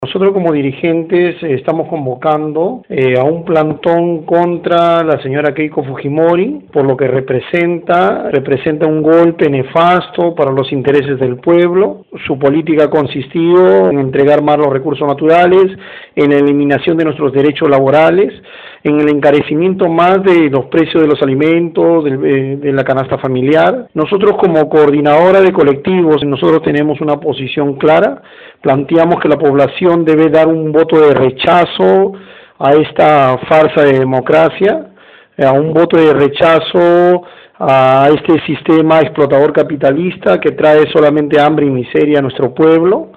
Nosotros como dirigentes estamos convocando a un plantón contra la señora Keiko Fujimori, por lo que representa un golpe nefasto para los intereses del pueblo. Su política ha consistido en entregar más los recursos naturales, en la eliminación de nuestros derechos laborales, en el encarecimiento más de los precios de los alimentos, de la canasta familiar. Nosotros como coordinadora de colectivos, nosotros tenemos una posición clara, planteamos que la población debe dar un voto de rechazo a esta farsa de democracia, a un voto de rechazo a este sistema explotador capitalista que trae solamente hambre y miseria a nuestro pueblo.